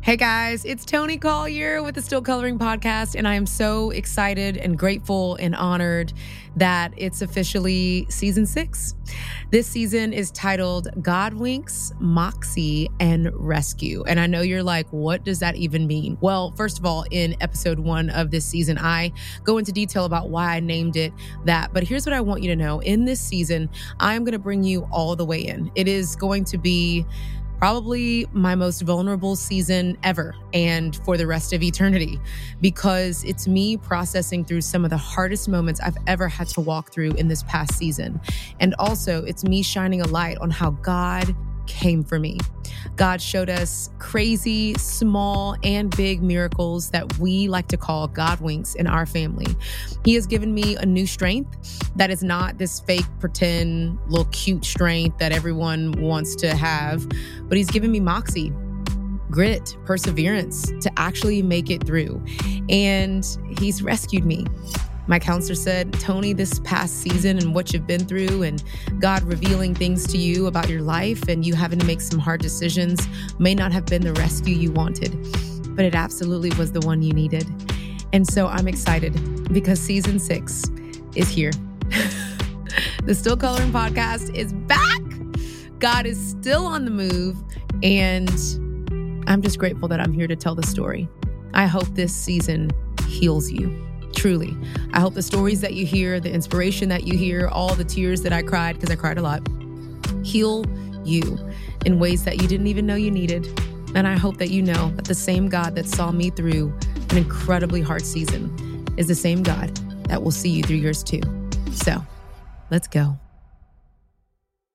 Hey guys, it's Toni Collier with the Still Coloring Podcast, and I am so excited and grateful and honored that it's officially season 6. This season is titled God Winks, Moxie, and Rescue. And I know you're like, what does that even mean? Well, first of all, in episode 1 of this season, I go into detail about why I named it that. But here's what I want you to know. In this season, I'm going to bring you all the way in. It is going to be probably my most vulnerable season ever and for the rest of eternity, because it's me processing through some of the hardest moments I've ever had to walk through in this past season. And also it's me shining a light on how God came for me. God showed us crazy, small, and big miracles that we like to call God winks in our family. He has given me a new strength that is not this fake, pretend, little cute strength that everyone wants to have, but he's given me moxie, grit, perseverance to actually make it through. And he's rescued me. My counselor said, Toni, this past season and what you've been through and God revealing things to you about your life and you having to make some hard decisions may not have been the rescue you wanted, but it absolutely was the one you needed. And so I'm excited because season 6 is here. The Still Coloring Podcast is back. God is still on the move, and I'm just grateful that I'm here to tell the story. I hope this season heals you. Truly. I hope the stories that you hear, the inspiration that you hear, all the tears that I cried, because I cried a lot, heal you in ways that you didn't even know you needed. And I hope that you know that the same God that saw me through an incredibly hard season is the same God that will see you through yours too. So let's go.